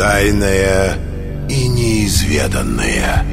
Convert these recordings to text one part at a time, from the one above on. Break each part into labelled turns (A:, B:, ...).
A: Тайное и неизведанное.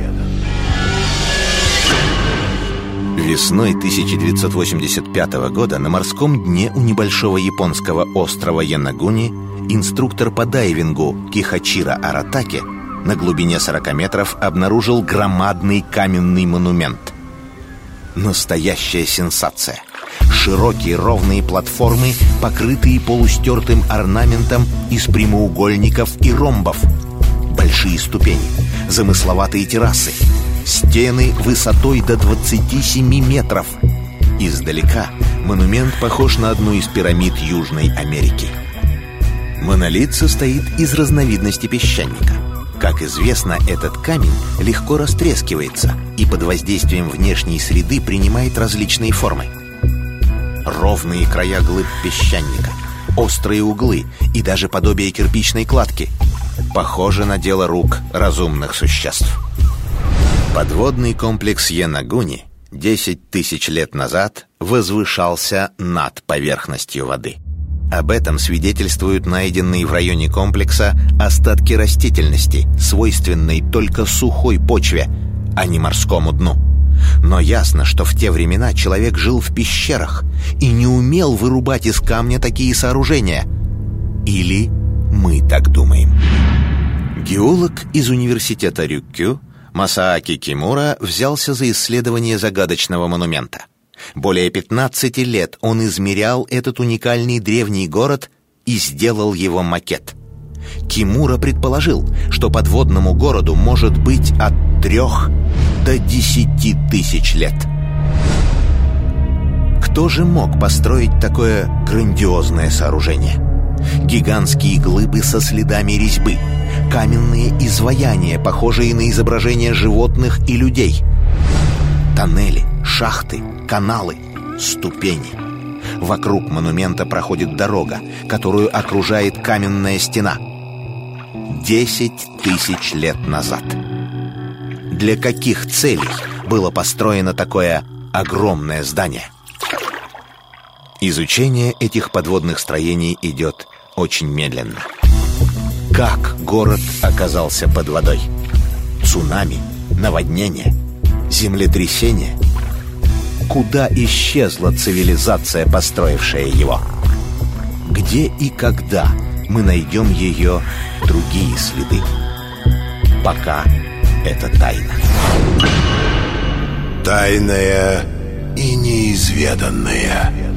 B: Весной 1985 года на морском дне у небольшого японского острова Янагуни инструктор по дайвингу Кихачиро Аратаке на глубине 40 метров обнаружил громадный каменный монумент. Настоящая сенсация. Широкие ровные платформы, покрытые полустертым орнаментом из прямоугольников и ромбов. Большие ступени, замысловатые террасы, стены высотой до 27 метров. Издалека монумент похож на одну из пирамид Южной Америки. Монолит состоит из разновидности песчаника. Как известно, этот камень легко растрескивается и под воздействием внешней среды принимает различные формы. Ровные края глыб песчаника, острые углы и даже подобие кирпичной кладки. Похоже на дело рук разумных существ. Подводный комплекс Янагуни 10 тысяч лет назад возвышался над поверхностью воды. Об этом свидетельствуют найденные в районе комплекса остатки растительности, свойственной только сухой почве, а не морскому дну. Но ясно, что в те времена человек жил в пещерах и не умел вырубать из камня такие сооружения. Или мы так думаем. Геолог из университета Рюккю Масааки Кимура взялся за исследование загадочного монумента. Более 15 лет он измерял этот уникальный древний город и сделал его макет. Кимура предположил, что подводному городу может быть от 3 до 10 тысяч лет. Кто же мог построить такое грандиозное сооружение? Гигантские глыбы со следами резьбы, каменные изваяния, похожие на изображения животных и людей, тоннели, шахты, каналы, ступени. Вокруг монумента проходит дорога, которую окружает каменная стена. 10 тысяч лет назад. Для каких целей было построено такое огромное здание? Изучение этих подводных строений идет очень медленно. Как город оказался под водой? Цунами, наводнение, землетрясение? Куда исчезла цивилизация, построившая его? Где и когда мы найдем ее другие следы? Пока это тайна.
A: Тайное и неизведанное.